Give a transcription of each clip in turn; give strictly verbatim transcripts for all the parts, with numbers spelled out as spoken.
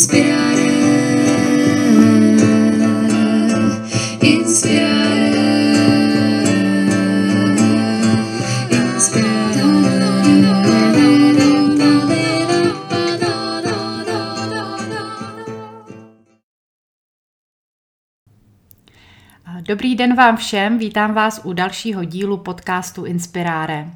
Inspirare, inspirare, Dobrý den vám všem, vítám vás u dalšího dílu podcastu Inspirare.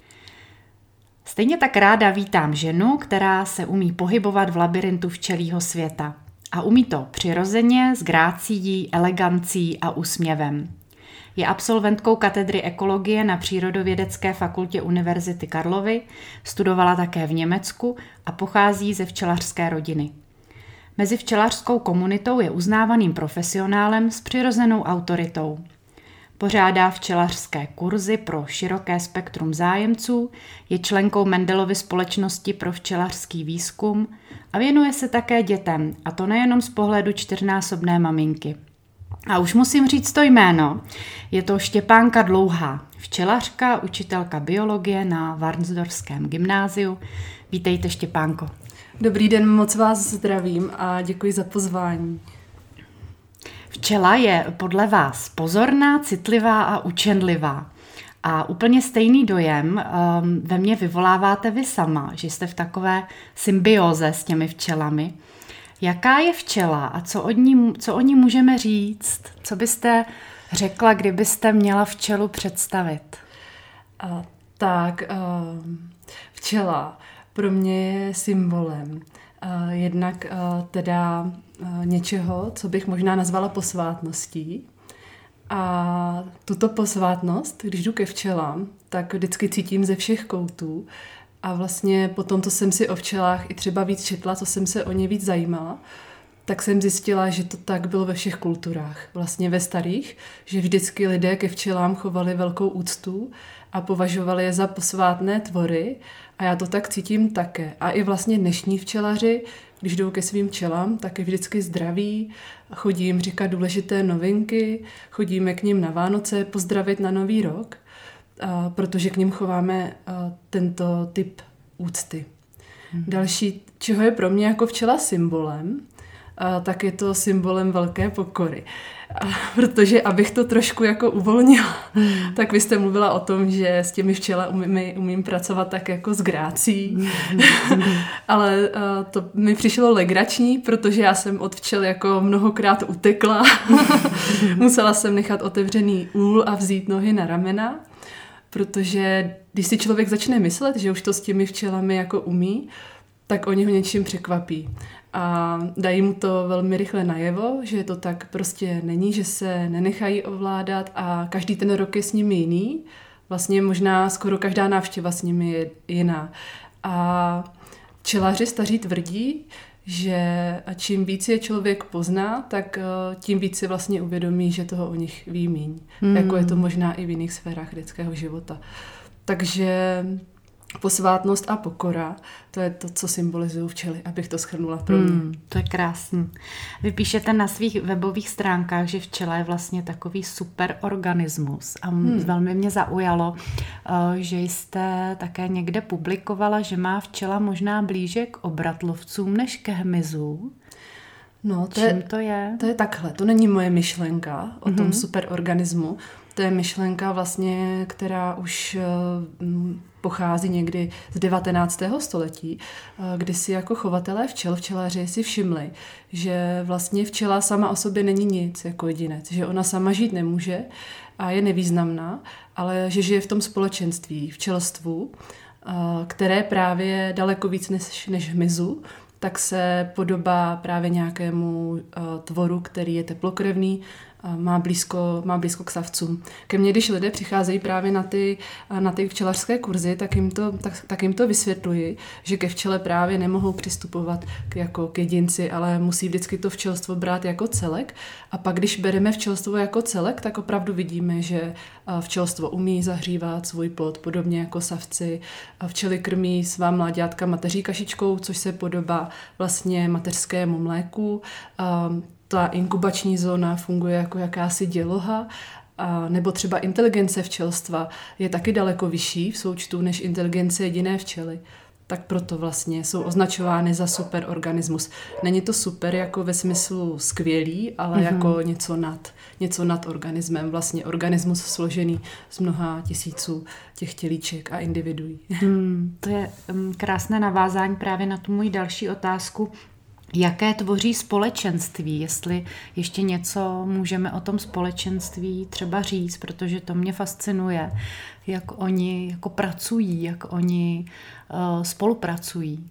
Stejně tak ráda vítám ženu, která se umí pohybovat v labirintu včelího světa. A umí to přirozeně, s grácií, elegancí a úsměvem. Je absolventkou katedry ekologie na Přírodovědecké fakultě Univerzity Karlovy, studovala také v Německu a pochází ze včelařské rodiny. Mezi včelařskou komunitou je uznávaným profesionálem s přirozenou autoritou. Pořádá včelařské kurzy pro široké spektrum zájemců, je členkou Mendelovy společnosti pro včelařský výzkum a věnuje se také dětem, a to nejenom z pohledu čtyřnásobné maminky. A už musím říct to jméno. Je to Štěpánka Dlouhá, včelařka, učitelka biologie na Varnsdorfském gymnáziu. Vítejte, Štěpánko. Dobrý den, moc vás zdravím a děkuji za pozvání. Včela je podle vás pozorná, citlivá a učenlivá. A úplně stejný dojem um, ve mně vyvoláváte vy sama, že jste v takové symbióze s těmi včelami. Jaká je včela a co, od ní, co o ní můžeme říct? Co byste řekla, kdybyste měla včelu představit? A, tak, uh, včela pro mě je symbolem. Uh, jednak uh, teda uh, něčeho, co bych možná nazvala posvátností. A tuto posvátnost, když jdu ke včelám, tak vždycky cítím ze všech koutů. A vlastně po tom, co jsem si o včelách i třeba víc četla, co jsem se o ně víc zajímala, tak jsem zjistila, že to tak bylo ve všech kulturách. Vlastně ve starých, že vždycky lidé ke včelám chovali velkou úctu a považovali je za posvátné tvory. A já to tak cítím také. A i vlastně dnešní včelaři, když jdou ke svým včelám, tak je vždycky zdraví, chodí jim říkat důležité novinky, chodíme k nim na Vánoce pozdravit na Nový rok, a protože k nim chováme tento typ úcty. Hmm. Další, čeho je pro mě jako včela symbolem, a tak je to symbolem velké pokory. A protože abych to trošku jako uvolnila, hmm. tak vy jste mluvila o tom, že s těmi včela umím, umím pracovat tak jako s grácí. Hmm. Ale uh, to mi přišlo legrační, protože já jsem od včel jako mnohokrát utekla. Musela jsem nechat otevřený úl a vzít nohy na ramena, protože když si člověk začne myslet, že už to s těmi včelami jako umí, tak oni ho něčím překvapí. A dají mu to velmi rychle najevo, že to tak prostě není, že se nenechají ovládat a každý ten rok je s nimi jiný. Vlastně možná skoro každá návštěva s nimi je jiná. A včelaři staří tvrdí, že čím víc je člověk pozná, tak tím víc si vlastně uvědomí, že toho o nich ví míň. Hmm. Jako je to možná i v jiných sférách lidského života. Takže posvátnost a pokora, to je to, co symbolizují včely, abych to shrnula pro mě. Hmm, to je krásný. Vy píšete na svých webových stránkách, že včela je vlastně takový super organismus a hmm. velmi mě zaujalo, že jste také někde publikovala, že má včela možná blíže k obratlovcům než ke hmyzu. No, to Čím je, to je? To je takhle, to není moje myšlenka o tom mm-hmm. superorganismu. To je myšlenka vlastně, která už uh, pochází někdy z devatenáctého století, uh, kdy si jako chovatelé včel, včelaři si všimli, že vlastně včela sama o sobě není nic jako jedinec, že ona sama žít nemůže a je nevýznamná, ale že žije v tom společenství, včelstvu, uh, které právě daleko víc než, než hmyzu, tak se podobá právě nějakému uh, tvoru, který je teplokrevný, uh, má blízko, má blízko k savcům. Ke mně, když lidé přicházejí právě na ty, uh, na ty včelařské kurzy, tak jim, to, tak, tak jim to vysvětluji, že ke včele právě nemohou přistupovat k, jako k jedinci, ale musí vždycky to včelstvo brát jako celek. A pak, když bereme včelstvo jako celek, tak opravdu vidíme, že uh, včelstvo umí zahřívat svůj plod, podobně jako savci. Uh, včely krmí svá mláďátka mateří kašičkou, což se podobá vlastně mateřskému mléku. Ta inkubační zóna funguje jako jakási děloha, a nebo třeba inteligence včelstva je taky daleko vyšší v součtu než inteligence jediné včely. tak proto vlastně jsou označovány za superorganismus. Není to super jako ve smyslu skvělý, ale mm-hmm. jako něco nad, něco nad organismem. Vlastně organismus složený z mnoha tisíců těch tělíček a individuí. Hmm, to je um, krásné navázání právě na tu moji další otázku. Jaké tvoří společenství, jestli ještě něco můžeme o tom společenství třeba říct, protože to mě fascinuje, jak oni jako pracují, jak oni uh, spolupracují.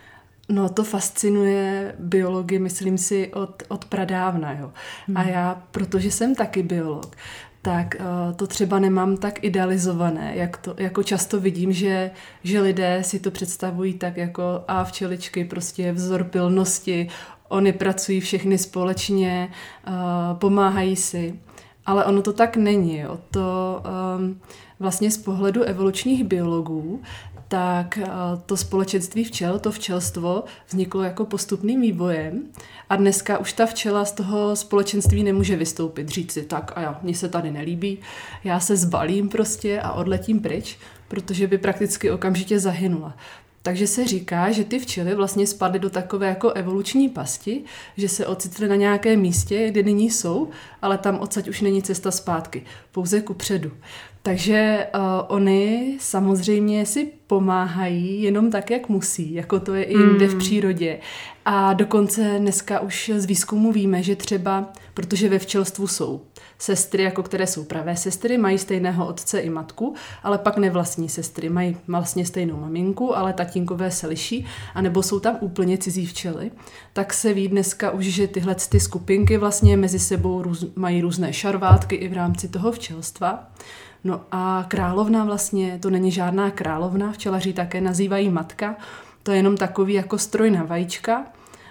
No to fascinuje biology, myslím si, od, od pradávna. Jo. Hmm. A já, protože jsem taky biolog, tak uh, to třeba nemám tak idealizované, jak to, jako často vidím, že, že lidé si to představují tak jako a včeličky, prostě vzor pilnosti, oni pracují všechny společně, uh, pomáhají si, ale ono to tak není. Jo. To um, vlastně z pohledu evolučních biologů, tak to společenství včel, to včelstvo vzniklo jako postupným vývojem a dneska už ta včela z toho společenství nemůže vystoupit, říct si tak a já, mně se tady nelíbí, já se zbalím prostě a odletím pryč, protože by prakticky okamžitě zahynula. Takže se říká, že ty včely vlastně spadly do takové jako evoluční pasti, že se ocitly na nějakém místě, kde nyní jsou, ale tam odsaď už není cesta zpátky, pouze kupředu. Takže uh, oni samozřejmě si pomáhají jenom tak, jak musí, jako to je i jinde mm. v přírodě. A dokonce dneska už z výzkumu víme, že třeba, protože ve včelstvu jsou sestry, jako které jsou pravé sestry, mají stejného otce i matku, ale pak nevlastní sestry, mají vlastně stejnou maminku, ale tatínkové se liší, anebo jsou tam úplně cizí včely, tak se ví dneska už, že tyhle ty skupinky vlastně mezi sebou růz, mají různé šarvátky i v rámci toho včelstva. No a královna vlastně, to není žádná královna, včelaři také nazývají matka, to je jenom takový jako stroj na vajíčka.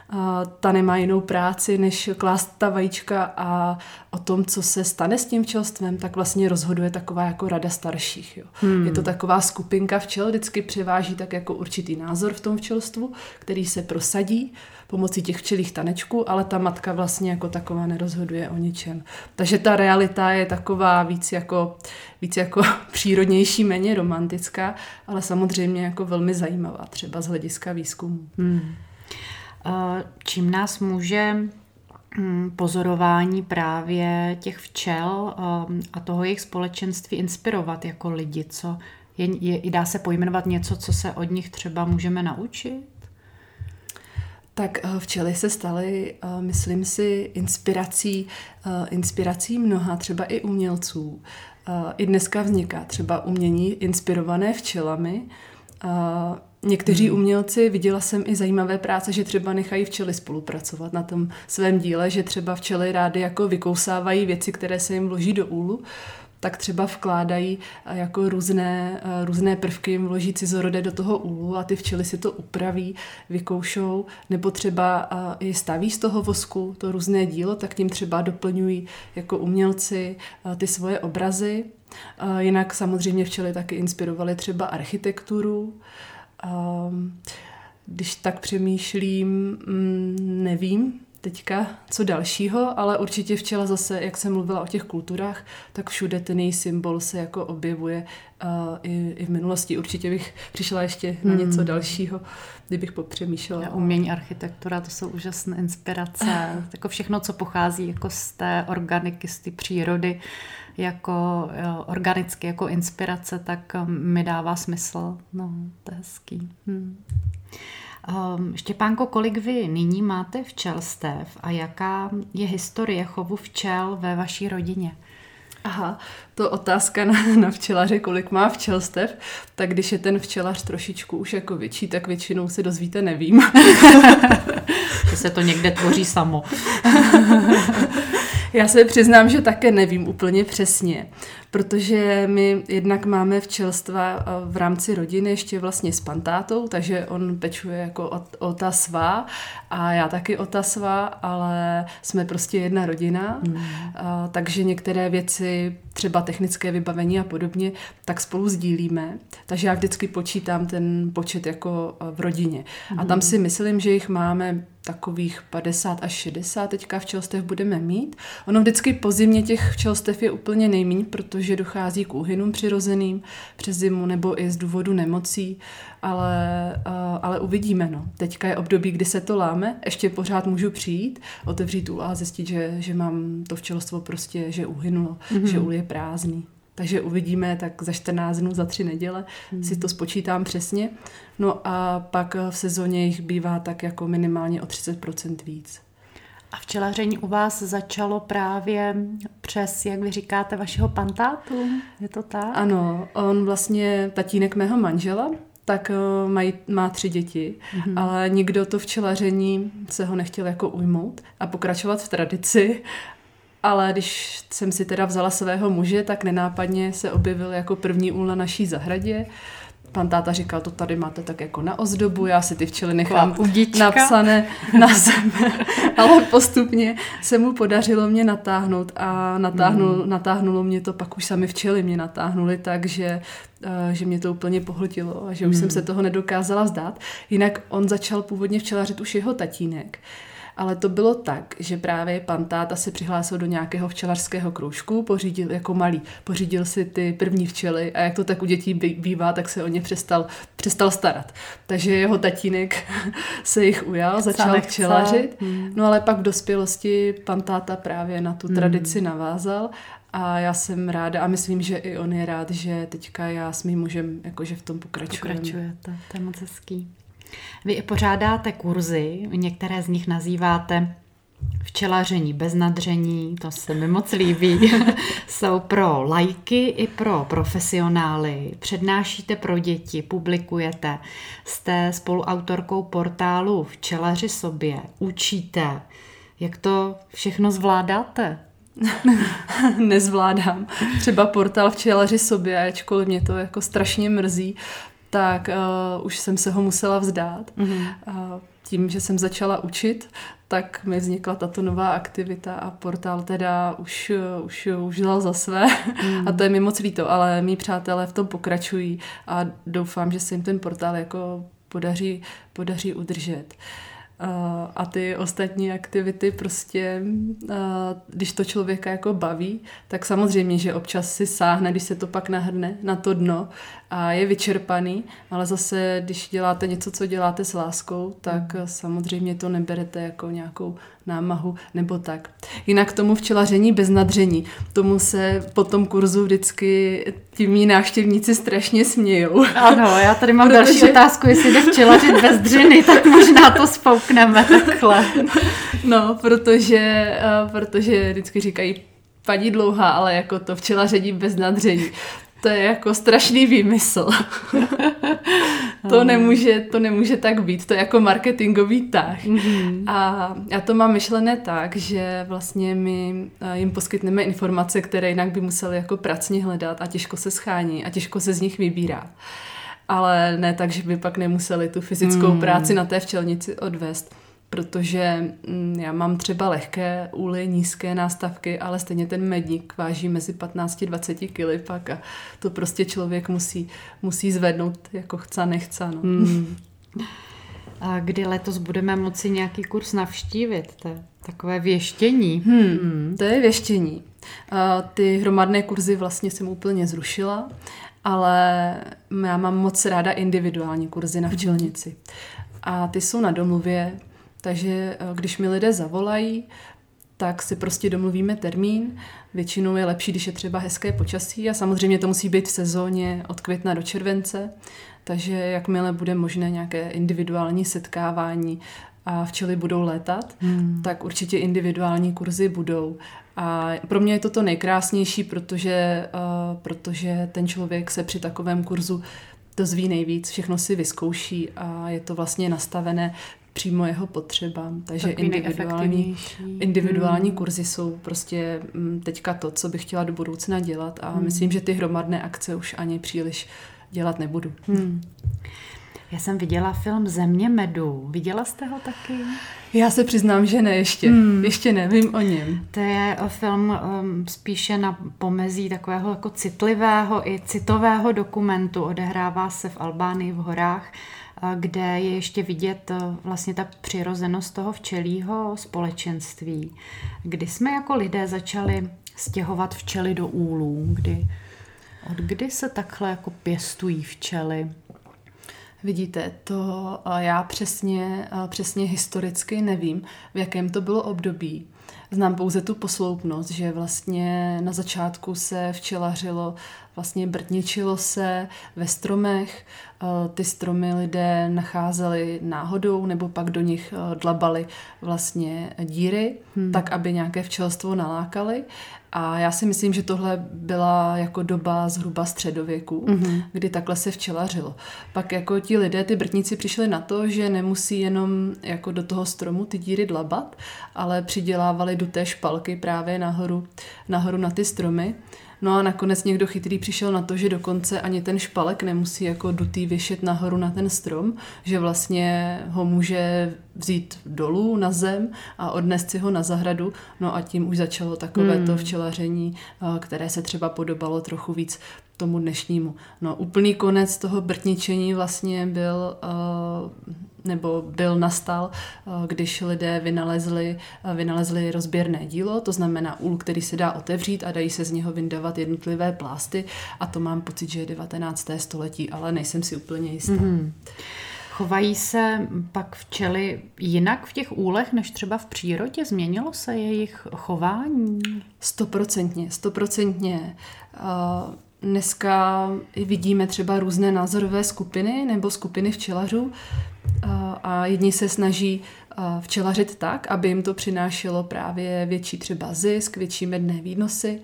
A ta nemá jinou práci, než klást ta vajíčka a o tom, co se stane s tím včelstvem, tak vlastně rozhoduje taková jako rada starších. Jo. Hmm. Je to taková skupinka včel, vždycky převáží tak jako určitý názor v tom včelstvu, který se prosadí pomocí těch včelích tanečků, ale ta matka vlastně jako taková nerozhoduje o ničem. Takže ta realita je taková víc jako, víc jako přírodnější, méně romantická, ale samozřejmě jako velmi zajímavá, třeba z hlediska výzkumu. Hmm. Čím nás může pozorování právě těch včel a toho jejich společenství inspirovat jako lidi? Co je, je, dá se pojmenovat něco, co se od nich třeba můžeme naučit? Tak včely se staly, myslím si, inspirací, inspirací mnoha, třeba i umělců. I dneska vzniká třeba umění inspirované včelami. Někteří umělci, viděla jsem i zajímavé práce, že třeba nechají včely spolupracovat na tom svém díle, že třeba včely rády jako vykousávají věci, které se jim vloží do úlu, tak třeba vkládají jako různé, různé prvky, jim vloží cizorodé do toho úlu a ty včely si to upraví, vykoušou, nebo třeba i staví z toho vosku to různé dílo, tak tím třeba doplňují jako umělci ty svoje obrazy. Jinak samozřejmě včely taky inspirovaly třeba architekturu. Když tak přemýšlím, nevím teďka co dalšího, ale určitě včela zase, jak jsem mluvila o těch kulturách, tak všude ten její symbol se jako objevuje uh, i, i v minulosti. Určitě bych přišla ještě na něco dalšího, kdybych popřemýšlela. Umění, architektura, to jsou úžasné inspirace. Jako všechno, co pochází jako z té organiky, z té přírody, jako organicky, jako inspirace, tak mi dává smysl. No, to je hezký. Hm. Um, Štěpánko, kolik vy nyní máte včelstev a jaká je historie chovu včel ve vaší rodině? Aha, to otázka na, na včelaře, kolik má včelstev, tak když je ten včelař trošičku už jako větší, tak většinou se dozvíte nevím. Že se to někde tvoří samo. Já se přiznám, že také nevím úplně přesně, protože my jednak máme včelstva v rámci rodiny ještě vlastně s pantátou, takže on pečuje jako o, o ta svá a já taky o ta svá, ale jsme prostě jedna rodina, mm. a, takže některé věci, třeba technické vybavení a podobně, tak spolu sdílíme, takže já vždycky počítám ten počet jako v rodině. Mm. A tam si myslím, že jich máme takových padesát až šedesát teďka včelstev budeme mít. Ono vždycky po zimě těch včelstev je úplně nejméně, protože dochází k úhynům přirozeným přes zimu nebo i z důvodu nemocí, ale, ale uvidíme. No. Teďka je období, kdy se to láme, ještě pořád můžu přijít, otevřít úl a zjistit, že, že mám to včelstvo prostě, že uhynulo, mm-hmm. že úl je prázdný. Takže uvidíme tak za čtrnáct dnů, za tři neděle, hmm. si to spočítám přesně. No a pak v sezóně jich bývá tak jako minimálně o třicet procent víc. A včelaření u vás začalo právě přes, jak vy říkáte, vašeho pantátu? Je to tak? Ano, on vlastně, tatínek mého manžela, tak mají, má tři děti, hmm. ale nikdo to včelaření se ho nechtěl jako ujmout a pokračovat v tradici. Ale když jsem si teda vzala svého muže, tak nenápadně se objevil jako první úl na naší zahradě. Pan táta říkal, to tady máte tak jako na ozdobu, já si ty včely nechám Udička. napsané na zemi. Ale postupně se mu podařilo mě natáhnout a natáhnul, hmm. natáhnulo mě to, pak už sami včely mě natáhnuly, takže že mě to úplně pohltilo a že už hmm. jsem se toho nedokázala vzdát. Jinak on začal původně včelařit už jeho tatínek. Ale to bylo tak, že právě pan táta se přihlásil do nějakého včelařského kroužku, pořídil jako malý, pořídil si ty první včely a jak to tak u dětí bývá, tak se o ně přestal, přestal starat. Takže jeho tatínek se jich ujal, začal včelařit, hmm. no ale pak v dospělosti pan táta právě na tu tradici hmm. navázal a já jsem ráda a myslím, že i on je rád, že teďka já s mým mužem jakože v tom pokračujeme. Pokračujete, to je moc hezký. Vy i pořádáte kurzy, některé z nich nazýváte včelaření bez nadření, to se mi moc líbí. Jsou pro laiky i pro profesionály. Přednášíte pro děti, publikujete. Jste spoluautorkou portálu Včelaři sobě. Učíte. Jak to všechno zvládáte? Nezvládám. Třeba portál Včelaři sobě, ačkoliv mě to jako strašně mrzí, tak uh, už jsem se ho musela vzdát. Mm-hmm. Uh, tím, že jsem začala učit, tak mi vznikla tato nová aktivita a portál teda už, uh, už, už dal za své mm. a to je mi moc líto, ale mý přátelé v tom pokračují a doufám, že se jim ten portál jako podaří, podaří udržet. Uh, a ty ostatní aktivity prostě, uh, když to člověka jako baví, tak samozřejmě, že občas si sáhne, když se to pak nahrne na to dno a je vyčerpaný, ale zase, když děláte něco, co děláte s láskou, tak mm. samozřejmě to neberete jako nějakou námahu nebo tak. Jinak tomu včelaření bez nadření, tomu se po tom kurzu vždycky ti mý návštěvníci strašně smějou. Ano, já tady mám Protože... další otázku, jestli jde včelařit bez dřiny, tak možná to spoukneme takhle. No, protože, protože vždycky říkají, paní dlouhá, ale jako to včelaření bez nadření. To je jako strašný výmysl. to, nemůže, to nemůže tak být. To je jako marketingový tah. Mm-hmm. A já to mám myšlené tak, že vlastně my jim poskytneme informace, které jinak by museli jako pracně hledat a těžko se schání a těžko se z nich vybírá. Ale ne tak, že by pak nemuseli tu fyzickou mm. práci na té včelnici odvést. Protože já mám třeba lehké úly, nízké nástavky, ale stejně ten medník váží mezi patnáct až dvacet kily pak a to prostě člověk musí, musí zvednout jako chce, nechce. No. Hmm. A kdy letos budeme moci nějaký kurz navštívit? To je takové věštění. Hmm, hmm. To je věštění. A ty hromadné kurzy vlastně jsem úplně zrušila, ale já mám moc ráda individuální kurzy na včelnici. A ty jsou na domluvě. Takže když mi lidé zavolají, tak si prostě domluvíme termín. Většinou je lepší, když je třeba hezké počasí a samozřejmě to musí být v sezóně od května do července. Takže jakmile bude možné nějaké individuální setkávání a včely budou létat, hmm. tak určitě individuální kurzy budou. A pro mě je to to nejkrásnější, protože, uh, protože ten člověk se při takovém kurzu dozví nejvíc, všechno si vyzkouší a je to vlastně nastavené přímo jeho potřebám. Takže individuální, individuální hmm. kurzy jsou prostě teďka to, co bych chtěla do budoucna dělat a hmm. myslím, že ty hromadné akce už ani příliš dělat nebudu. Hmm. Já jsem viděla film Země medu. Viděla jste ho taky? Já se přiznám, že ne ještě. Hmm. Ještě nevím o něm. To je film um, spíše na pomezí takového jako citlivého i citového dokumentu. Odehrává se v Albánii v horách kde je ještě vidět vlastně ta přirozenost toho včelího společenství. Kdy jsme jako lidé začali stěhovat včely do úlů? Kdy, od kdy se takhle jako pěstují včely? Vidíte, to já přesně, přesně historicky nevím, v jakém to bylo období. Znám pouze tu posloupnost, že vlastně na začátku se včelařilo, vlastně brtničilo se ve stromech, ty stromy lidé nacházeli náhodou nebo pak do nich dlabali vlastně díry, hmm. tak aby nějaké včelstvo nalákali. A já si myslím, že tohle byla jako doba zhruba středověku, mm-hmm. kdy takhle se včelařilo. Pak jako ti lidé, ty brtníci přišli na to, že nemusí jenom jako do toho stromu ty díry dlabat, ale přidělávali duté špalky právě nahoru, nahoru na ty stromy. No a nakonec někdo chytrý přišel na to, že dokonce ani ten špalek nemusí jako dutý věšet nahoru na ten strom, že vlastně ho může vzít dolů na zem a odnést si ho na zahradu. No a tím už začalo takové to včelaření, které se třeba podobalo trochu víc tomu dnešnímu. No úplný konec toho brtničení vlastně byl, nebo byl nastal, když lidé vynalezli, vynalezli rozběrné dílo, to znamená úl, který se dá otevřít a dají se z něho vyndavat jednotlivé plásty a to mám pocit, že je devatenácté století, ale nejsem si úplně jistá. Mm-hmm. Chovají se pak včely jinak v těch úlech, než třeba v přírodě? Změnilo se jejich chování? Stoprocentně, stoprocentně. Dneska vidíme třeba různé názorové skupiny nebo skupiny včelařů a jedni se snaží včelařit tak, aby jim to přinášelo právě větší třeba zisk, větší medné výnosy.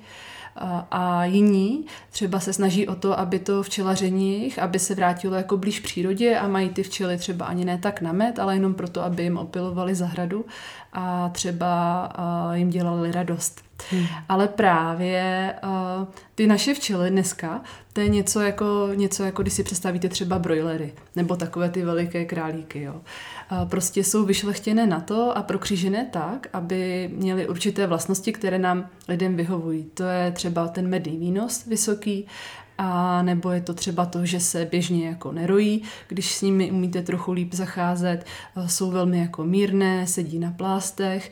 A jiní třeba se snaží o to, aby to včelaření jejich, aby se vrátilo jako blíž přírodě a mají ty včely třeba ani ne tak na med, ale jenom proto, aby jim opilovali zahradu a třeba jim dělali radost. Hmm. Ale právě uh, ty naše včely dneska, to je něco jako, něco jako, když si představíte třeba brojlery, nebo takové ty veliké králíky. Jo. Uh, prostě jsou vyšlechtěné na to a prokřížené tak, aby měly určité vlastnosti, které nám lidem vyhovují. To je třeba ten medný výnos vysoký, a nebo je to třeba to, že se běžně jako nerojí, když s nimi umíte trochu líp zacházet, jsou velmi jako mírné, sedí na plástech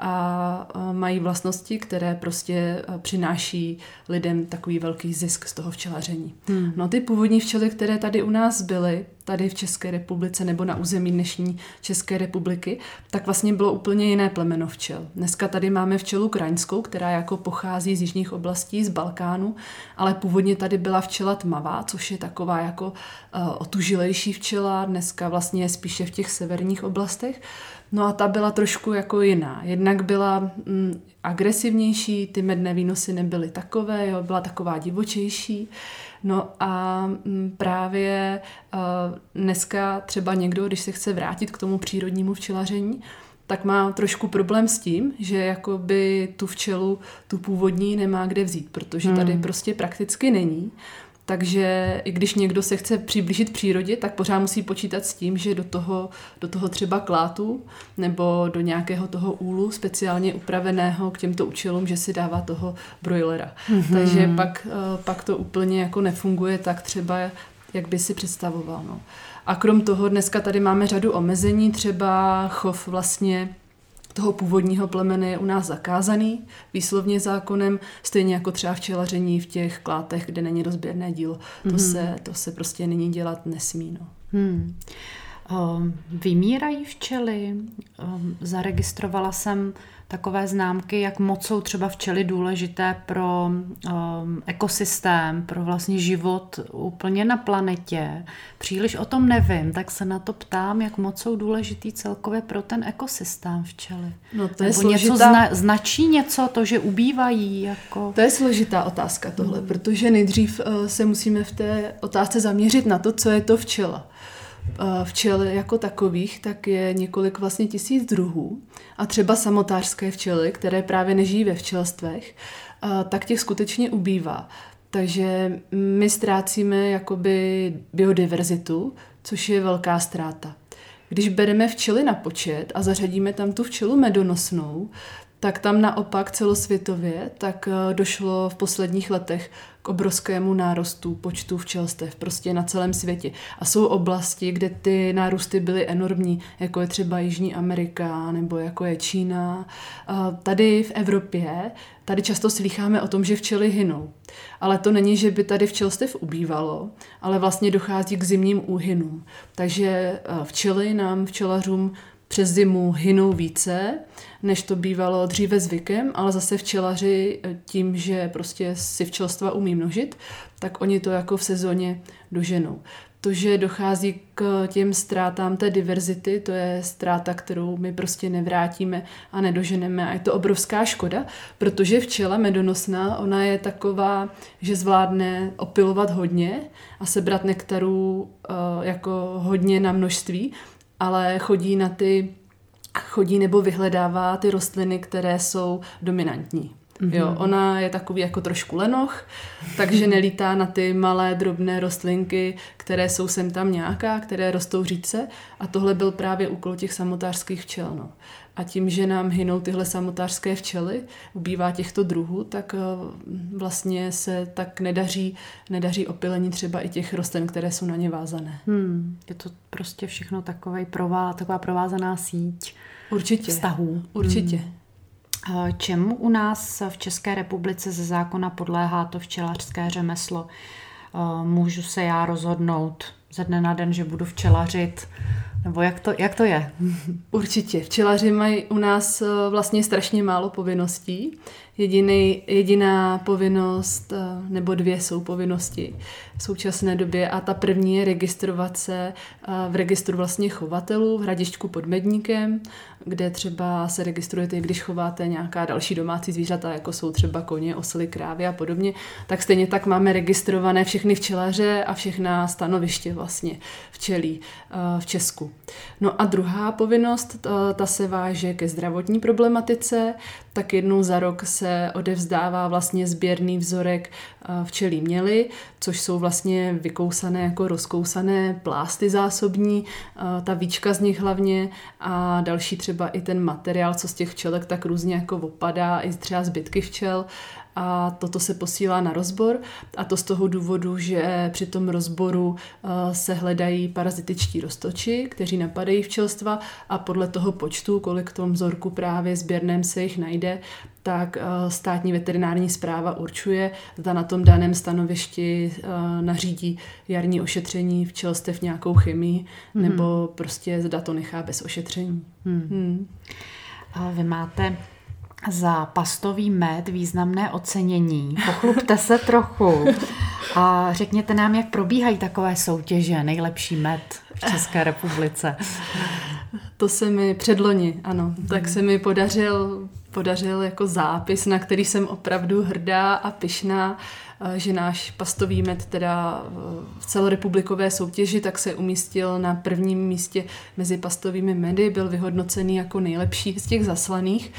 a mají vlastnosti, které prostě přináší lidem takový velký zisk z toho včelaření. Hmm. No ty původní včely, které tady u nás byly, tady v České republice nebo na území dnešní České republiky, tak vlastně bylo úplně jiné plemeno včel. Dneska tady máme včelu kraňskou, která jako pochází z jižních oblastí, z Balkánu, ale původně tady byla včela tmavá, což je taková jako uh, otužilejší včela, dneska vlastně je spíše v těch severních oblastech. No a ta byla trošku jako jiná. Jednak byla mm, agresivnější, ty medné výnosy nebyly takové, jo, byla taková divočejší. No a mm, právě uh, dneska třeba někdo, když se chce vrátit k tomu přírodnímu včelaření, tak má trošku problém s tím, že jakoby tu včelu, tu původní nemá kde vzít, protože tady hmm. prostě prakticky není. Takže i když někdo se chce přiblížit přírodě, tak pořád musí počítat s tím, že do toho, do toho třeba klátu nebo do nějakého toho úlu speciálně upraveného k těmto účelům, že si dává toho brojlera. Mm-hmm. Takže pak, pak to úplně jako nefunguje tak třeba, jak by si představoval. No. A krom toho dneska tady máme řadu omezení, třeba chov vlastně toho původního plemene je u nás zakázaný výslovně zákonem, stejně jako třeba včelaření v těch klátech, kde není rozběrné dílo. To, mm. se, to se prostě nyní dělat nesmí. No. Hmm. Um, vymírají včely. Um, zaregistrovala jsem takové známky, jak moc jsou třeba včely důležité pro um, ekosystém, pro vlastně život úplně na planetě. Příliš o tom nevím, tak se na to ptám, jak moc jsou důležitý celkově pro ten ekosystém včely. No to je Nebo složitá... něco zna, značí něco to, že ubývají? Jako... To je složitá otázka tohle, hmm. protože nejdřív uh, se musíme v té otázce zaměřit na to, co je to včela. Včel jako takových, tak je několik vlastně tisíc druhů a třeba samotářské včely, které právě nežijí ve včelstvech, tak těch skutečně ubývá. Takže my ztrácíme jakoby biodiverzitu, což je velká ztráta. Když bereme včely na počet a zařadíme tam tu včelu medonosnou, tak tam naopak celosvětově tak došlo v posledních letech k obrovskému nárostu počtu včelstev prostě na celém světě. A jsou oblasti, kde ty nárůsty byly enormní, jako je třeba Jižní Amerika nebo jako je Čína. Tady v Evropě, tady často slýcháme o tom, že včely hynou. Ale to není, že by tady včelstev ubývalo, ale vlastně dochází k zimním úhynům. Takže včely nám, včelařům, přes zimu hynou více, než to bývalo dříve zvykem, ale zase včelaři tím, že prostě si včelstva umí množit, tak oni to jako v sezóně doženou. To, že dochází k těm ztrátám té diverzity, to je ztráta, kterou my prostě nevrátíme a nedoženeme. A je to obrovská škoda, protože včela medonosná, ona je taková, že zvládne opilovat hodně a sebrat nektarů uh, jako hodně na množství, ale chodí na ty, chodí nebo vyhledává ty rostliny, které jsou dominantní. Mm-hmm. Jo, ona je takový jako trošku lenoch, takže nelítá na ty malé drobné rostlinky, které jsou sem tam nějaká, které rostou řídce, a tohle byl právě úkol těch samotářských včel. No. A tím, že nám hynou tyhle samotářské včely, ubývá těchto druhů, tak vlastně se tak nedaří, nedaří opylení třeba i těch rostlin, které jsou na ně vázané. Hmm, je to prostě všechno takovej prová, taková provázaná síť Určitě. vztahů. Určitě. Hmm. Čemu u nás v České republice ze zákona podléhá to včelařské řemeslo? Můžu se já rozhodnout ze dne na den, že budu včelařit? Nebo jak to, jak to je? Určitě. Včelaři mají u nás vlastně strašně málo povinností. Jediný, jediná povinnost, nebo dvě jsou povinnosti v současné době, a ta první je registrovat se v registru vlastně chovatelů v Hradišťku pod Medníkem, kde třeba se registrujete, když chováte nějaká další domácí zvířata, jako jsou třeba koně, osly, krávy a podobně, tak stejně tak máme registrované všechny včelaře a všechna stanoviště vlastně včelí v Česku. No a druhá povinnost, ta se váže ke zdravotní problematice, tak jednou za rok se odevzdává vlastně sběrný vzorek včelí měly, což jsou vlastně vykousané jako rozkousané plásty zásobní, ta víčka z nich hlavně a další třeba i ten materiál, co z těch včelek tak různě jako opadá, i třeba zbytky včel. A toto se posílá na rozbor, a to z toho důvodu, že při tom rozboru se hledají parazitičtí roztoči, kteří napadají včelstva, a podle toho počtu, kolik v tom vzorku právě sběrném se jich najde, tak státní veterinární správa určuje, zda na tom daném stanovišti nařídí jarní ošetření včelstev nějakou chemii, hmm. nebo prostě zda to nechá bez ošetření. Hmm. Hmm. A vy máte za pastový med významné ocenění. Pochlubte se trochu a řekněte nám, jak probíhají takové soutěže, nejlepší med v České republice. To se mi předloni, ano. Mm. Tak se mi podařil, podařil jako zápis, na který jsem opravdu hrdá a pyšná, že náš pastový med teda v celorepublikové soutěži tak se umístil na prvním místě mezi pastovými medy, byl vyhodnocený jako nejlepší z těch zaslaných.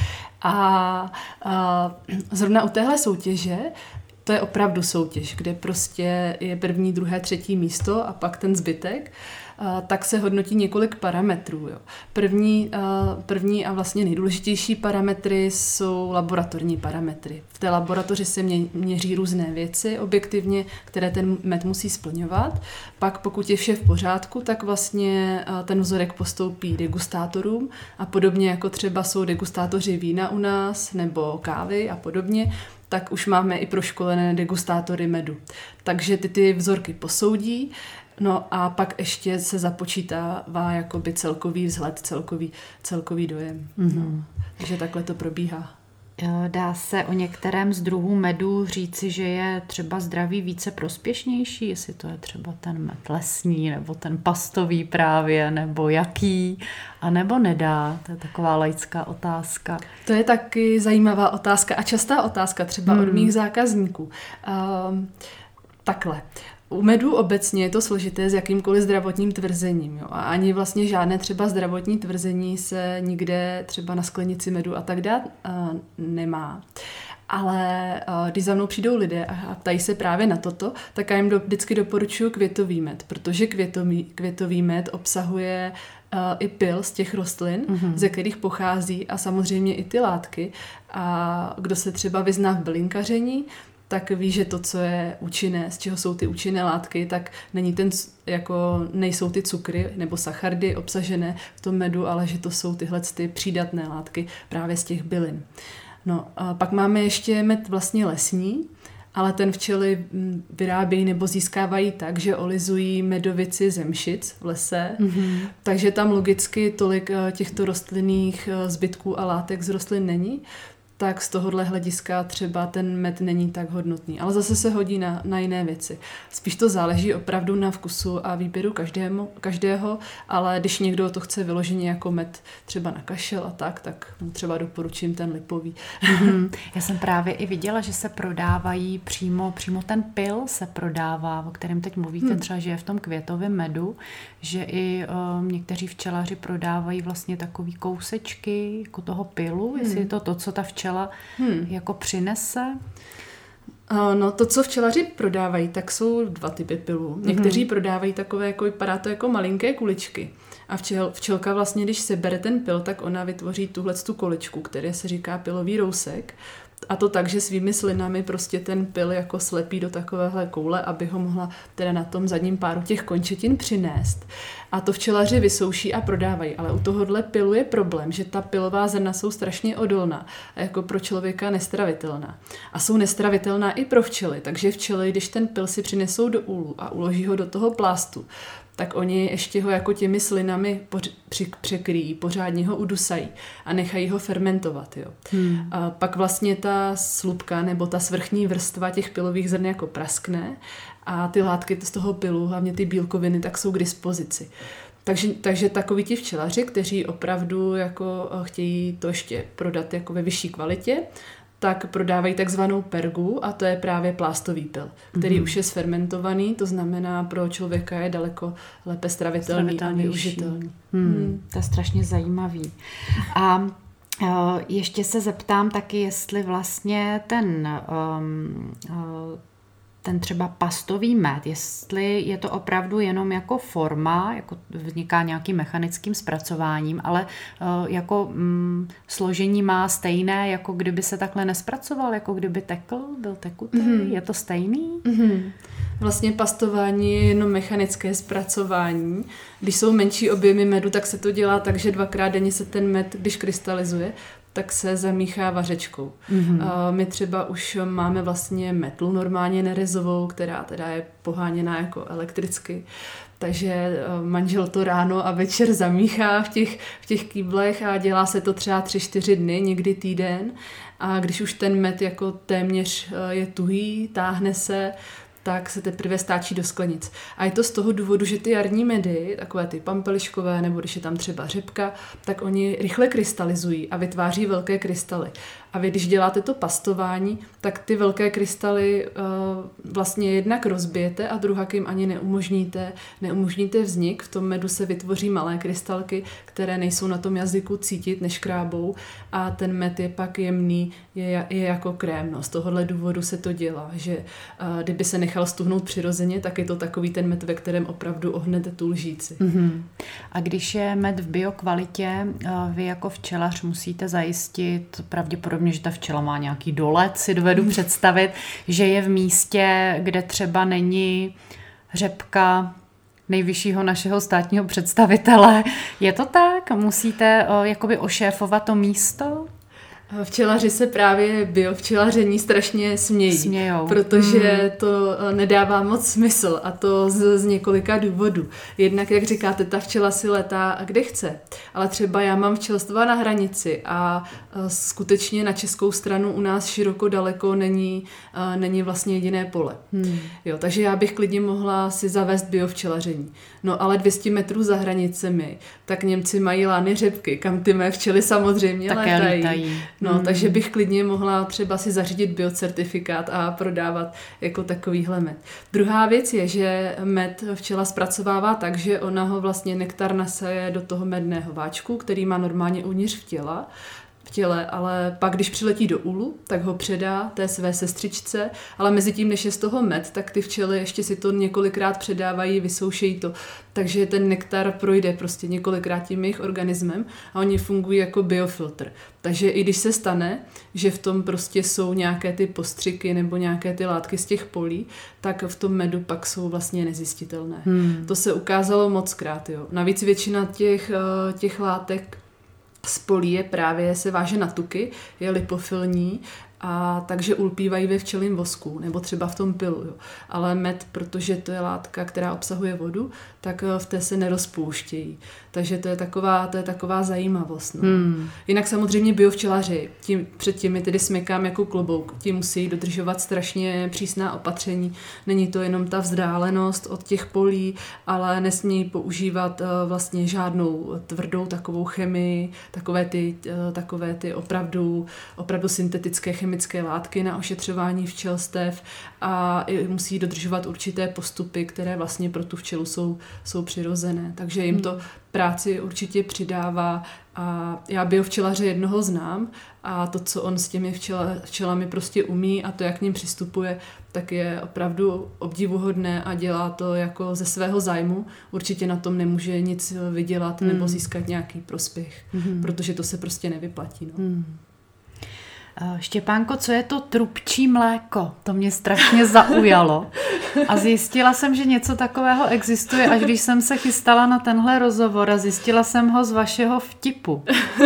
A, a zrovna u téhle soutěže, to je opravdu soutěž, kde prostě je první, druhé, třetí místo a pak ten zbytek, a tak se hodnotí několik parametrů. Jo. První, a první a vlastně nejdůležitější parametry jsou laboratorní parametry. V té laboratoři se mě, měří různé věci objektivně, které ten med musí splňovat. Pak pokud je vše v pořádku, tak vlastně ten vzorek postoupí degustátorům a podobně jako třeba jsou degustátoři vína u nás nebo kávy a podobně, tak už máme i proškolené degustátory medu. Takže ty ty vzorky posoudí, no a pak ještě se započítává jakoby celkový vzhled, celkový, celkový dojem. Mm-hmm. No, takže takhle to probíhá. Dá se o některém z druhů medu říci, že je třeba zdraví více prospěšnější, jestli to je třeba ten med lesní, nebo ten pastový právě, nebo jaký, a nebo nedá? To je taková laická otázka. To je taky zajímavá otázka a častá otázka třeba hmm. od mých zákazníků. Um, takhle. U medu obecně je to složité s jakýmkoliv zdravotním tvrzením. Jo? A ani vlastně žádné třeba zdravotní tvrzení se nikde třeba na sklenici medu a tak dále uh, nemá. Ale uh, když za mnou přijdou lidé a ptají se právě na toto, tak já jim do, vždycky doporučuji květový med, protože květový, květový med obsahuje i pil z těch rostlin, mm-hmm. ze kterých pochází a samozřejmě i ty látky. A kdo se třeba vyzná v bylinkaření, tak ví, že to, co je účinné, z čeho jsou ty účinné látky, tak není ten, jako nejsou ty cukry nebo sachardy obsažené v tom medu, ale že to jsou tyhle ty přídatné látky právě z těch bylin. No a pak máme ještě med vlastně lesní, ale ten včely vyrábějí nebo získávají tak, že olizují medovici ze mšic v lese, mm-hmm. takže tam logicky tolik těchto rostlinných zbytků a látek z rostlin není, tak z tohohle hlediska třeba ten med není tak hodnotný. Ale zase se hodí na, na jiné věci. Spíš to záleží opravdu na vkusu a výběru každému, každého, ale když někdo to chce vyloženě jako med třeba na kašel a tak, tak třeba doporučím ten lipový. Mm-hmm. Já jsem právě i viděla, že se prodávají přímo, přímo ten pil se prodává, o kterém teď mluvíte, hmm. třeba, že je v tom květovém medu, že i um, někteří včelaři prodávají vlastně takový kousečky jako toho pilu, hmm. jestli je to to, co ta včela Hmm. jako přinese? No to, co včelaři prodávají, tak jsou dva typy pilů. Někteří hmm. prodávají takové, jako vypadá to jako malinké kuličky. A včel, včelka vlastně, když sebere ten pil, tak ona vytvoří tuhletu kuličku, které se říká pilový rousek. A to tak, že svými slinami prostě ten pil jako slepí do takovéhle koule, aby ho mohla teda na tom zadním páru těch končetin přinést. A to včelaři vysouší a prodávají. Ale u tohohle pilu je problém, že ta pilová zrna jsou strašně odolná a jako pro člověka nestravitelná. A jsou nestravitelná i pro včely. Takže včely, když ten pil si přinesou do úlu a uloží ho do toho plástu, tak oni ještě ho jako těmi slinami poř- při- překryjí, pořádně ho udusají a nechají ho fermentovat. Jo. Hmm. A pak vlastně ta slupka nebo ta svrchní vrstva těch pilových zrn jako praskne a ty látky z toho pilu, hlavně ty bílkoviny, tak jsou k dispozici. Takže, takže takoví ti včelaři, kteří opravdu jako chtějí to ještě prodat jako ve vyšší kvalitě, tak prodávají takzvanou pergu a to je právě plástový pil, který mm-hmm. už je sfermentovaný, to znamená pro člověka je daleko lépe stravitelný a využitelný. Hmm, hmm. To je strašně zajímavý. A uh, ještě se zeptám taky, jestli vlastně ten um, uh, ten třeba pastový med, jestli je to opravdu jenom jako forma, jako vzniká nějakým mechanickým zpracováním, ale uh, jako mm, složení má stejné, jako kdyby se takhle nespracoval, jako kdyby tekl, byl tekutý, mm-hmm. je to stejný? Mm-hmm. Vlastně pastování je jenom mechanické zpracování. Když jsou menší objemy medu, tak se to dělá tak, že dvakrát denně se ten med, když krystalizuje, tak se zamíchá vařečkou. Mm-hmm. Uh, my třeba už máme vlastně metlu normálně nerezovou, která teda je poháněná jako elektricky. Takže uh, manžel to ráno a večer zamíchá v těch, v těch kýblech a dělá se to třeba tři, čtyři dny, někdy týden. A když už ten med jako téměř uh, je tuhý, táhne se, tak se teprve stáčí do sklenic. A je to z toho důvodu, že ty jarní medy, takové ty pampeliškové, nebo když je tam třeba řepka, tak oni rychle krystalizují a vytváří velké krystaly. A vy, když děláte to pastování, tak ty velké krystaly uh, vlastně jednak rozbijete a druhak jim ani neumožníte, neumožníte vznik. V tom medu se vytvoří malé krystalky, které nejsou na tom jazyku cítit, neškrábou a ten med je pak jemný, je, je jako krém. No, z tohohle důvodu se to dělá, že uh, kdyby se nechal stuhnout přirozeně, tak je to takový ten med, ve kterém opravdu ohnete tu lžíci. Mm-hmm. A když je med v biokvalitě, uh, vy jako včelař musíte zajistit pravděpodobně, že ta včela má nějaký dolet, si dovedu představit, že je v místě, kde třeba není řepka nejvyššího našeho státního představitele. Je to tak? Musíte uh, jakoby ošéfovat to místo? Včelaři se právě biovčelaření strašně smějí, Smějou. protože hmm. to nedává moc smysl a to z, z několika důvodů. Jednak, jak říkáte, ta včela si letá kde chce, ale třeba já mám včelstva na hranici a skutečně na českou stranu u nás široko daleko není, není vlastně jediné pole. Hmm. Jo, takže já bych klidně mohla si zavést biovčelaření. No ale dvě stě metrů za hranicemi, tak Němci mají lány řepky, kam ty mé včely samozřejmě také létají. létají. No, hmm. takže bych klidně mohla třeba si zařídit biocertifikát a prodávat jako takovýhle med. Druhá věc je, že med včela zpracovává tak, že ona ho vlastně nektar nasaje do toho medného váčku, který má normálně uvnitř v těla, v těle, ale pak, když přiletí do úlu, tak ho předá té své sestřičce, ale mezi tím, než je z toho med, tak ty včely ještě si to několikrát předávají, vysoušejí to. Takže ten nektar projde prostě několikrát tím jejich organismem a oni fungují jako biofiltr. Takže i když se stane, že v tom prostě jsou nějaké ty postřiky nebo nějaké ty látky z těch polí, tak v tom medu pak jsou vlastně nezjistitelné. Hmm. To se ukázalo mockrát, jo. Navíc většina těch, těch látek z polí je právě, se váže na tuky, je lipofilní, a takže ulpívají ve včelím vosku, nebo třeba v tom pilu. Jo. Ale med, protože to je látka, která obsahuje vodu, tak v té se nerozpouštějí. Takže to je taková, to je taková zajímavost. No. Hmm. Jinak samozřejmě biovčelaři, tím, před těmi tedy smykám jako klobouk, ti musí dodržovat strašně přísná opatření. Není to jenom ta vzdálenost od těch polí, ale nesmí používat uh, vlastně žádnou tvrdou takovou chemii, takové ty, uh, takové ty opravdu, opravdu syntetické chemické látky na ošetřování včelstev a musí dodržovat určité postupy, které vlastně pro tu včelu jsou, jsou přirozené. Takže jim to práci určitě přidává a já biovčelaře jednoho znám a to, co on s těmi včela, včelami prostě umí a to, jak k ním přistupuje, tak je opravdu obdivuhodné a dělá to jako ze svého zájmu. Určitě na tom nemůže nic vydělat nebo získat nějaký prospěch, mm. protože to se prostě nevyplatí. No. Mm. Štěpánko, co je to trubčí mléko? To mě strašně zaujalo. A zjistila jsem, že něco takového existuje, až když jsem se chystala na tenhle rozhovor a zjistila jsem ho z vašeho vtipu.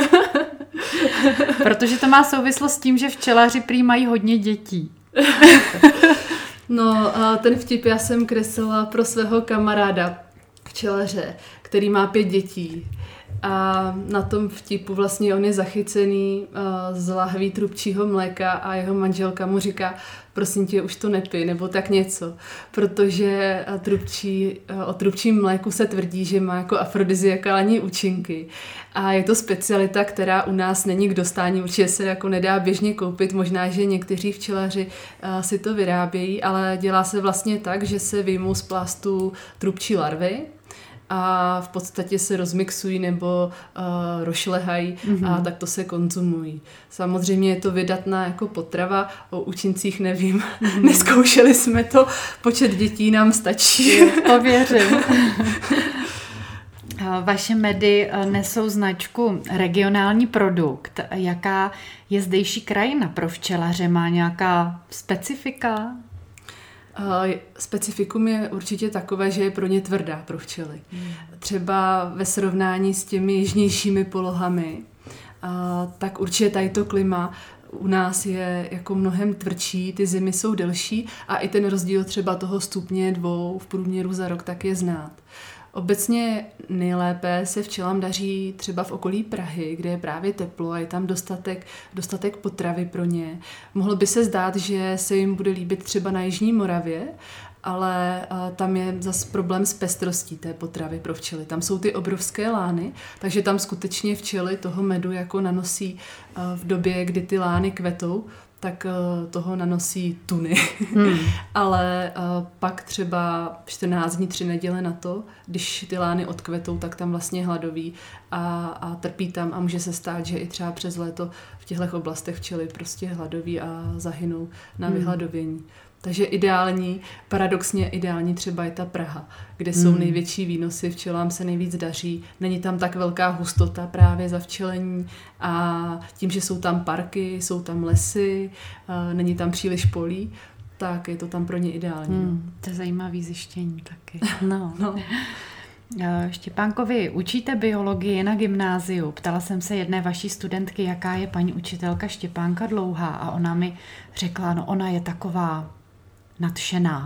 Protože to má souvislost s tím, že včelaři prý mají hodně dětí. No, ten vtip já jsem kreslila pro svého kamaráda včelaře, který má pět dětí. A na tom vtipu vlastně on je zachycený uh, z lahví trubčího mléka a jeho manželka mu říká, prosím tě, už to nepij, nebo tak něco. Protože trubčí, uh, o trubčím mléku se tvrdí, že má jako afrodiziakální účinky. A je to specialita, která u nás není k dostání, určitě se jako nedá běžně koupit. Možná, že někteří včelaři uh, si to vyrábějí, ale dělá se vlastně tak, že se vyjmou z plástu trubčí larvy, a v podstatě se rozmixují nebo uh, rošlehají mm-hmm. a tak to se konzumují. Samozřejmě je to vydatná jako potrava, o účincích nevím, mm-hmm. neskoušeli jsme to, počet dětí nám stačí. To věřím. Vaše medy nesou značku regionální produkt. Jaká je zdejší krajina pro včelaře? Má nějaká specifika? Uh, specifikum je určitě takové, že je pro ně tvrdá pro včely. Hmm. Třeba ve srovnání s těmi jižnějšími polohami, uh, tak určitě tady to klima u nás je jako mnohem tvrdší, ty zimy jsou delší a i ten rozdíl třeba toho stupně dvou v průměru za rok tak je znát. Obecně nejlépe se včelám daří třeba v okolí Prahy, kde je právě teplo a je tam dostatek, dostatek potravy pro ně. Mohlo by se zdát, že se jim bude líbit třeba na Jižní Moravě, ale tam je zase problém s pestrostí té potravy pro včely. Tam jsou ty obrovské lány, takže tam skutečně včely toho medu jako nanosí v době, kdy ty lány kvetou, tak toho nanosí tuny. Hmm. Ale pak třeba čtrnáct dní, tři neděle na to, když ty lány odkvetou, tak tam vlastně hladoví a, a trpí tam a může se stát, že i třeba přes léto v těchto oblastech včely prostě hladoví a zahynou na hmm. vyhladovění. Takže ideální, paradoxně ideální třeba je ta Praha, kde jsou hmm. největší výnosy, včelám se nejvíc daří, není tam tak velká hustota právě za včelení a tím, že jsou tam parky, jsou tam lesy, není tam příliš polí, tak je to tam pro ně ideální. Hmm, to je zajímavé zjištění taky. No. no. Štěpánko, vy učíte biologii na gymnáziu. Ptala jsem se jedné vaší studentky, jaká je paní učitelka Štěpánka Dlouhá a ona mi řekla, no ona je taková nadšená.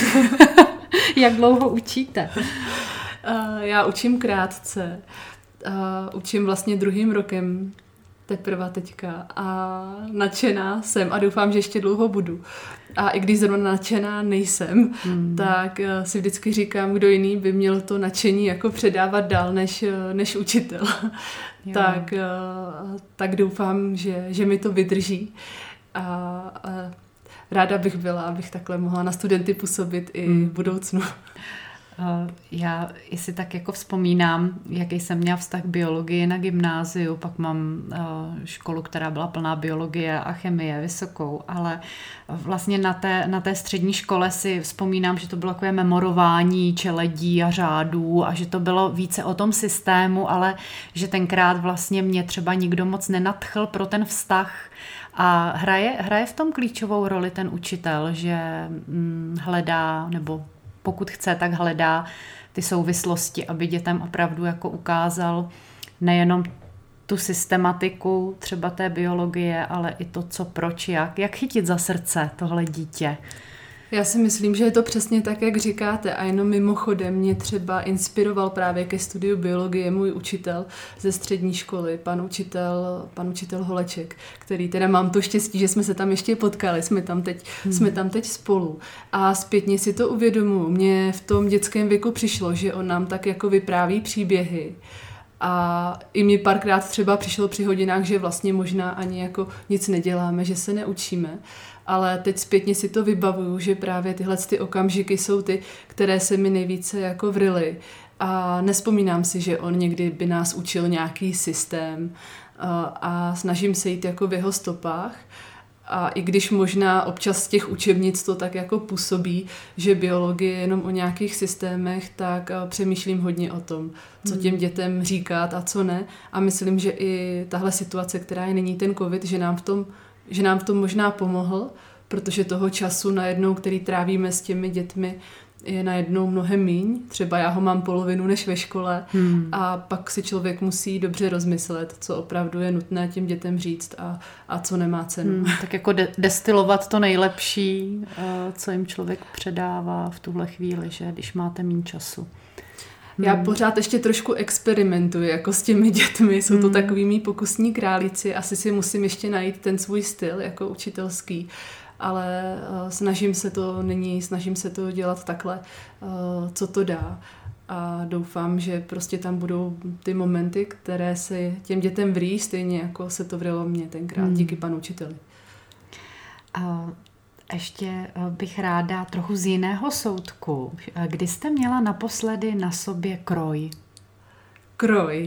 Jak dlouho učíte? Uh, já učím krátce. Uh, učím vlastně druhým rokem teprve teďka a nadšená jsem a doufám, že ještě dlouho budu. A i když zrovna nadšená nejsem, hmm. tak uh, si vždycky říkám, kdo jiný by měl to nadšení jako předávat dál než, než učitel. tak, uh, tak doufám, že, že mi to vydrží. A uh, ráda bych byla, abych takhle mohla na studenty působit i v budoucnu. Já si tak jako vzpomínám, jaký jsem měla vztah k biologii na gymnáziu, pak mám školu, která byla plná biologie a chemie, vysokou, ale vlastně na té, na té střední škole si vzpomínám, že to bylo takové memorování čeledí a řádů a že to bylo více o tom systému, ale že tenkrát vlastně mě třeba nikdo moc nenadchl pro ten vztah. A hraje, hraje v tom klíčovou roli ten učitel, že hm, hledá, nebo pokud chce, tak hledá ty souvislosti, aby dětem opravdu jako ukázal nejenom tu systematiku třeba té biologie, ale i to, co, proč, jak, jak chytit za srdce tohle dítě. Já si myslím, že je to přesně tak, jak říkáte, a jenom mimochodem mě třeba inspiroval právě ke studiu biologie můj učitel ze střední školy, pan učitel, pan učitel Holeček, který teda mám to štěstí, že jsme se tam ještě potkali, jsme tam teď, hmm. jsme tam teď spolu a zpětně si to uvědomuji. Mně v tom dětském věku přišlo, že on nám tak jako vypráví příběhy. A i mi párkrát třeba přišlo při hodinách, že vlastně možná ani jako nic neděláme, že se neučíme. Ale teď zpětně si to vybavuju, že právě tyhle ty okamžiky jsou ty, které se mi nejvíce jako vryly. A nevzpomínám si, že on někdy by nás učil nějaký systém a, a snažím se jít jako v jeho stopách. A i když možná občas z těch učebnic to tak jako působí, že biologie je jenom o nějakých systémech, tak přemýšlím hodně o tom, co těm dětem říkat a co ne. A myslím, že i tahle situace, která je nyní ten covid, že nám v tom, že nám v tom možná pomohl, protože toho času najednou, který trávíme s těmi dětmi, je najednou mnohem míň. Třeba já ho mám polovinu než ve škole hmm. a pak si člověk musí dobře rozmyslet, co opravdu je nutné těm dětem říct a, a co nemá cenu. Hmm. Tak jako de- destilovat to nejlepší, co jim člověk předává v tuhle chvíli, že když máte míň času. Hmm. Já pořád ještě trošku experimentuji jako s těmi dětmi, jsou to hmm. takový mý pokusní králíci, asi si musím ještě najít ten svůj styl jako učitelský. Ale uh, snažím se to nyní, snažím se to dělat takhle, uh, co to dá. A doufám, že prostě tam budou ty momenty, které se těm dětem vrý, stejně jako se to vrylo mně tenkrát, hmm. díky panu učiteli. Uh, ještě bych ráda trochu z jiného soudku. Kdy jste měla naposledy na sobě kroj? Kroj.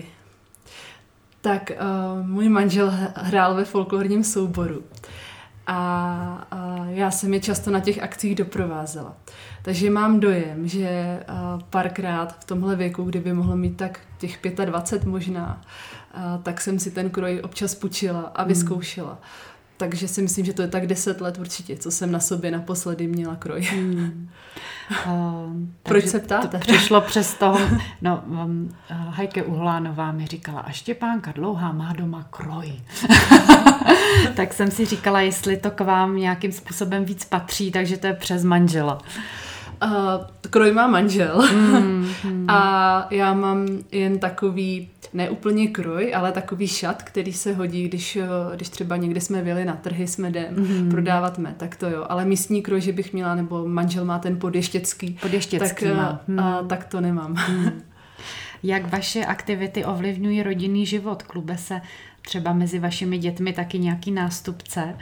Tak uh, můj manžel hrál ve folklorním souboru. A, a já jsem je často na těch akcích doprovázela. Takže mám dojem, že párkrát v tomhle věku, kdyby mohlo mít tak těch dvacet pět možná, a, tak jsem si ten kroj občas půjčila a vyzkoušela. Hmm. Takže si myslím, že to je tak deset let určitě, co jsem na sobě naposledy měla kroj. Hmm. Uh, Proč se ptáte? To přišlo přes toho, no, um, Hajke Uhlánová mi říkala, a Štěpánka Dlouhá má doma kroj. Tak jsem si říkala, jestli to k vám nějakým způsobem víc patří, takže to je přes manžela. Uh, kroj má manžel mm, mm. a já mám jen takový, ne úplně kroj, ale takový šat, který se hodí, když, když třeba někde jsme vyjeli na trhy s medem, mm. prodávat med, tak to jo. Ale místní kroj, že bych měla, nebo manžel má ten podještěcký, podještěcký tak, má. Mm. a, tak to nemám. Mm. Jak vaše aktivity ovlivňují rodinný život? Klube se třeba mezi vašimi dětmi taky nějaký nástupce?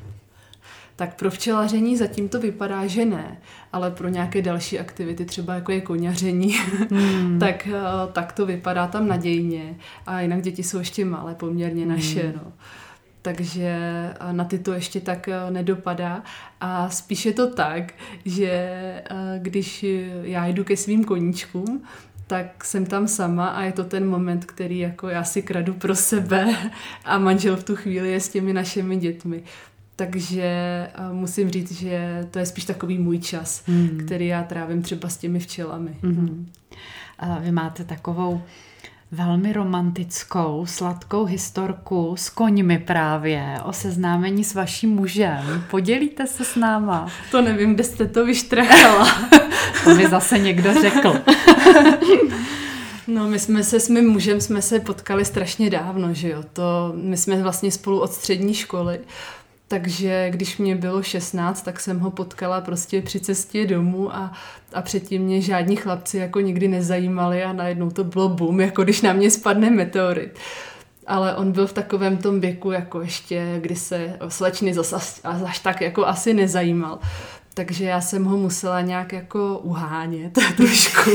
Tak pro včelaření zatím to vypadá, že ne, ale pro nějaké další aktivity, třeba jako je koňaření, hmm. tak, tak to vypadá tam nadějně. A jinak děti jsou ještě malé, poměrně naše, hmm. no. Takže na ty to ještě tak nedopadá. A spíš je to tak, že když já jdu ke svým koníčkům, tak jsem tam sama a je to ten moment, který jako já si kradu pro sebe a manžel v tu chvíli je s těmi našimi dětmi. Takže musím říct, že to je spíš takový můj čas, mm. který já trávím třeba s těmi včelami. Mm. A vy máte takovou velmi romantickou, sladkou historku s koňmi právě, o seznámení s vaším mužem. Podělíte se s náma? To nevím, kde jste to vyštrachala. To mi zase někdo řekl. No, my jsme se s mým mužem jsme se potkali strašně dávno, že jo. To, my jsme vlastně spolu od střední školy. Takže když mě bylo šestnáct, tak jsem ho potkala prostě při cestě domů a, a předtím mě žádní chlapci jako nikdy nezajímali a najednou to bylo bum, jako když na mě spadne meteorit. Ale on byl v takovém tom věku, jako ještě, kdy se slečny zas až tak jako asi nezajímal. takže já jsem ho musela nějak jako uhánět trošku.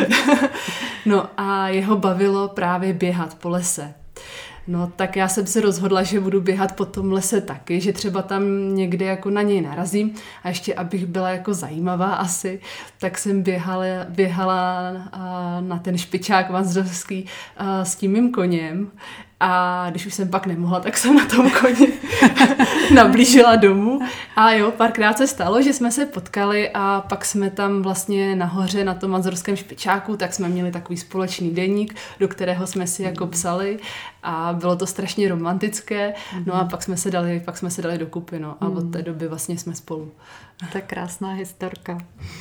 No a jeho bavilo právě běhat po lese. No tak já jsem se rozhodla, že budu běhat po tom lese taky, že třeba tam někde jako na něj narazím a ještě abych byla jako zajímavá asi, tak jsem běhala, běhala na ten špičák vanzdorský s tím mým koněm. A když už jsem pak nemohla, tak jsem na tom koni nablížila domů. A jo, párkrát se stalo, že jsme se potkali a pak jsme tam vlastně nahoře na tom vanzdorském špičáku, tak jsme měli takový společný deník, do kterého jsme si jako psali a bylo to strašně romantické. No a pak jsme se dali, pak jsme se dali dokupy, no a od té doby vlastně jsme spolu. To je krásná historka.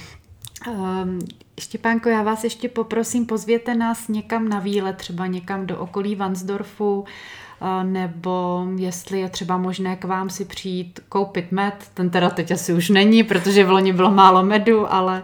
Um, Štěpánko, já vás ještě poprosím, pozvěte nás někam na výlet, třeba někam do okolí Varnsdorfu, uh, nebo jestli je třeba možné k vám si přijít koupit med, ten teda teď asi už není, protože v loni bylo málo medu, ale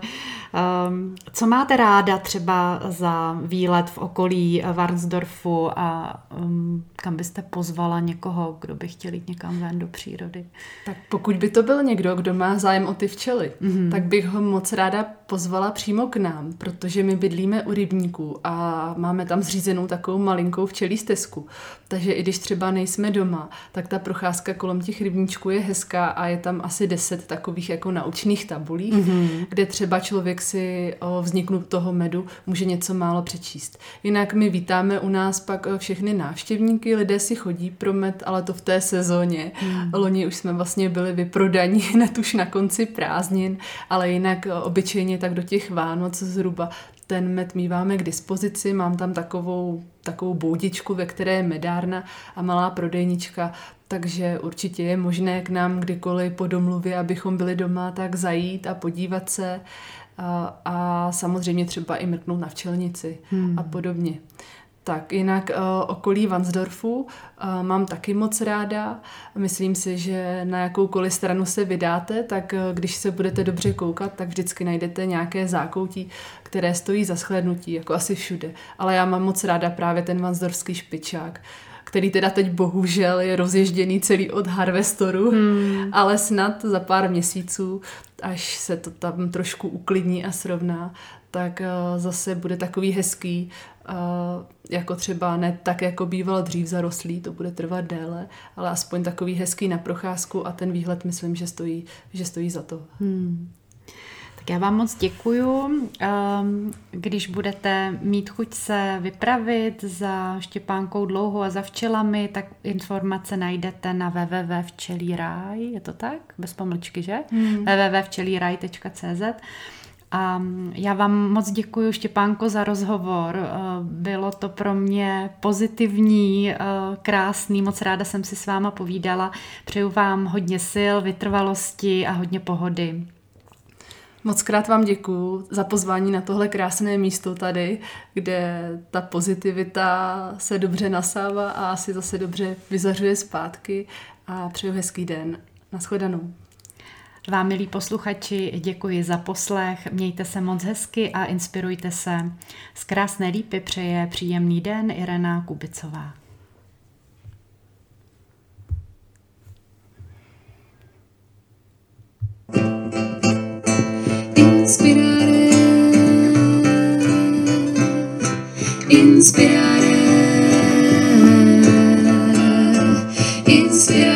um, co máte ráda třeba za výlet v okolí Varnsdorfu a um, kam byste pozvala někoho, kdo by chtěl jít někam ven do přírody? Tak pokud by to byl někdo, kdo má zájem o ty včely, mm-hmm. tak bych ho moc ráda pozvala přímo k nám, protože my bydlíme u rybníků a máme tam zřízenou takovou malinkou včelí stezku. Takže i když třeba nejsme doma, tak ta procházka kolem těch rybníčků je hezká a je tam asi deset takových jako naučných tabulí, mm-hmm. kde třeba člověk si o vzniku toho medu může něco málo přečíst. Jinak my vítáme u nás pak všechny návštěvníky, lidé si chodí pro med, ale to v té sezóně. Mm. Loni už jsme vlastně byli vyprodaní hned už na konci prázdnin, ale jinak obyčejně tak do těch Vánoc zhruba ten med míváme k dispozici, mám tam takovou, takovou boudičku, ve které je medárna a malá prodejnička, takže určitě je možné k nám kdykoliv po domluvě, abychom byli doma, tak zajít a podívat se a, a samozřejmě třeba i mrknout na včelnici hmm. a podobně. Tak jinak uh, okolí Varnsdorfu uh, mám taky moc ráda. Myslím si, že na jakoukoliv stranu se vydáte, tak uh, když se budete dobře koukat, tak vždycky najdete nějaké zákoutí, které stojí za shlédnutí, jako asi všude. Ale já mám moc ráda právě ten varnsdorský špičák, který teda teď bohužel je rozježděný celý od Harvestoru, hmm. ale snad za pár měsíců, až se to tam trošku uklidní a srovná, tak uh, zase bude takový hezký, uh, jako třeba ne tak, jako býval dřív zarostlý, to bude trvat déle, ale aspoň takový hezký na procházku a ten výhled myslím, že stojí, že stojí za to. Hmm. Tak já vám moc děkuju. Když budete mít chuť se vypravit za Štěpánkou Dlouhou a za včelami, tak informace najdete na w w w tečka včelíraj, je to tak? Bez pomlčky, že? Hmm. w w w tečka včelíraj tečka c z. A já vám moc děkuju, Štěpánko, za rozhovor. Bylo to pro mě pozitivní, krásný, moc ráda jsem si s váma povídala. Přeju vám hodně sil, vytrvalosti a hodně pohody. Moc krát vám děkuju za pozvání na tohle krásné místo tady, kde ta pozitivita se dobře nasává a asi zase dobře vyzařuje zpátky a přeju hezký den. Nashledanou. Vám, milí posluchači, děkuji za poslech, mějte se moc hezky a inspirujte se. Z Krásné Lípy přeje příjemný den Irena Kubicová. Inspirare, inspirare, inspirare.